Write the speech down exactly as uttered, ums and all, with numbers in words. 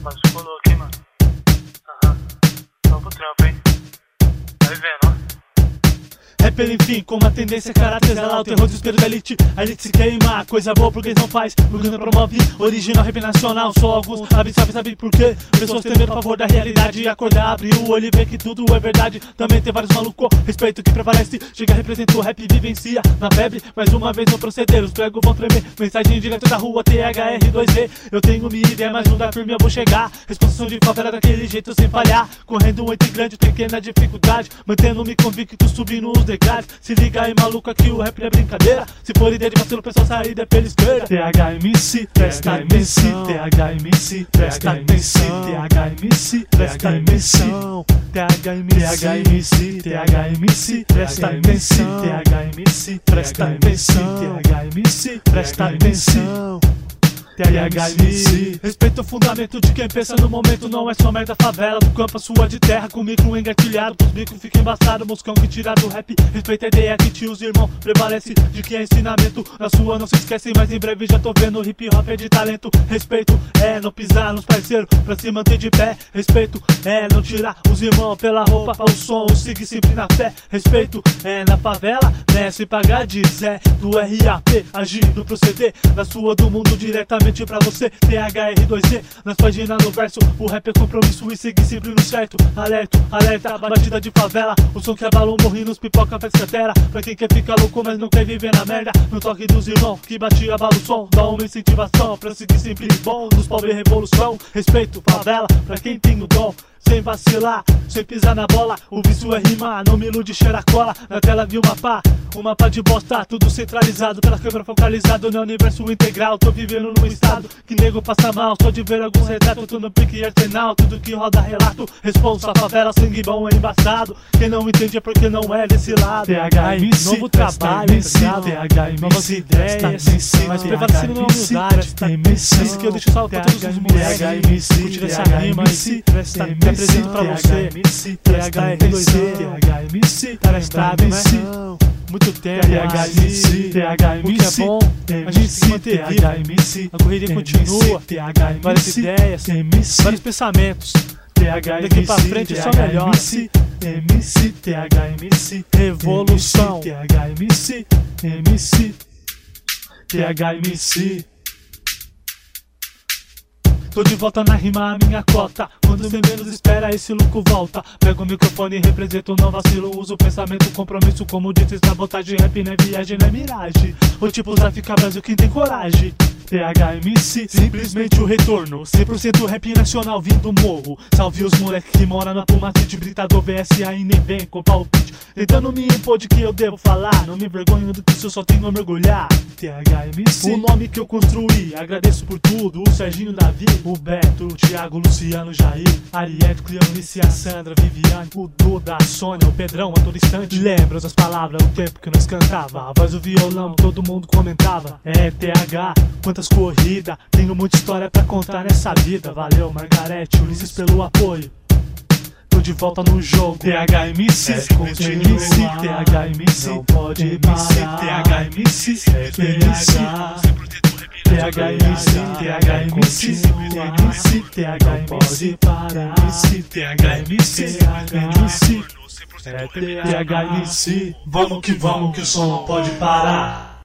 Mas ficou louco, hein, mano. Aham. Novo trampo, hein. Vai vendo, ó. Rapper, enfim, com uma tendência caracterizada, o terror do espelho da elite. A elite se queima, coisa boa porque eles não faz. O que não promove, original, rap nacional. Só alguns sabem, sabem, sabem por quê. Pessoas temendo a favor da realidade. E acordar, abrir o olho e ver que tudo é verdade. Também tem vários malucos, respeito que prevalece. Chega, representa o rap, vivencia na febre. Mais uma vez no proceder, os pregos vão tremer. Mensagem direto da rua, T H R dois Z. Eu tenho minha ideia, mas não dá firme, eu vou chegar. Exposição de favela daquele jeito sem falhar. Correndo entre grande, pequena dificuldade. Mantendo-me convicto, subindo os degraus. Se liga aí, maluco, aqui o rap é brincadeira. Se for ideia de vacilo, o pessoal saída é pela esquerda. T H M C, presta atenção. T H M C, presta atenção. T H M C, presta atenção. T H M C, T H M C, presta atenção. T H M C, presta atenção. T H M C, presta atenção. T H M C. Respeito o fundamento de quem pensa no momento. Não é só merda favela, do campo a sua de terra. Com micro engatilhado, pros bicos fica embaçado. Moscão que tira do rap, respeita a ideia que tios irmão prevalece. De que é ensinamento, na sua não se esquece. Mas em breve já tô vendo hip hop é de talento. Respeito é não pisar nos parceiros pra se manter de pé. Respeito é não tirar os irmãos pela roupa ao som, seguir sempre na fé. Respeito é na favela, né, se pagar de Zé. Do R A P, agir no proceder da sua do mundo diretamente pra você. T H R dois Z, nas páginas no verso. O rap é compromisso e seguir sempre no certo. Alerta, alerta, batida de favela. O som que abalou, morri nos pipoca, faz cratera. Pra quem quer ficar louco, mas não quer viver na merda. No toque dos irmãos, que batia, abala o som. Dá uma incentivação pra seguir sempre bom. Nos pobres revolução, respeito, favela. Pra quem tem o dom, sem vacilar, sem pisar na bola. O vício é rimar, não me ilude, cheira cola. Na tela vi uma pá, um mapa de bosta. Tudo centralizado, pela câmera focalizado no universo integral. Tô vivendo num estado que nego passa mal. Só de ver alguns retratos, tô no pique arsenal. Tudo que roda relato, responsa, favela, sangue bom é embaçado. Quem não entende é porque não é desse lado. T H M C, novo trabalho, T H M C, novas ideias, mas prevalecendo na humildade. Esse que eu deixo salvo pra todos os moleques. Curtir essa rima e te apresento pra você. T H R dois Z, presta atenção. Muito tempo, T H M C, T H M C, o que é bom, a gente se manter vivo, a corrida continua, várias ideias, vários pensamentos, daqui pra frente só melhor, M C, T H M C, revolução, T H M C, M C, T H M C. Tô de volta na rima, a minha cota. Quando você menos espera, esse louco volta. Pego o microfone e represento, não vacilo. Uso pensamento, compromisso, como disse, sabotagem. Rap não é viagem, não é miragem. O tipo trafica Brasil, quem tem coragem. T H M C, simplesmente o retorno. cem por cento rap nacional vindo do morro. Salve os moleques que moram na Pumate de Britador V S A e nem vem com palpite. Tentando me impor de que eu devo falar. Não me envergonho do que eu só tenho a mergulhar. T H M C, o nome que eu construí. Agradeço por tudo, o Serginho Davi, o Beto, o Thiago, Luciano, Jair, Ariete, Cleonice, a Sandra, Viviane, o Duda, a Sônia, o Pedrão, a todo instante. Lembra as palavras, o tempo que nós cantava. A voz do violão, todo mundo comentava. É T H, quantas corridas, tenho muita história pra contar nessa vida. Valeu, Margarete, Ulisses pelo apoio. Tô de volta no jogo. T H M C, é, continua. T H M C, não pode parar. T H M C, é T H. T H M C, T H M C, T H M C, T H M C, T H M C, T H M C, vamos que vamos que o som não pode parar.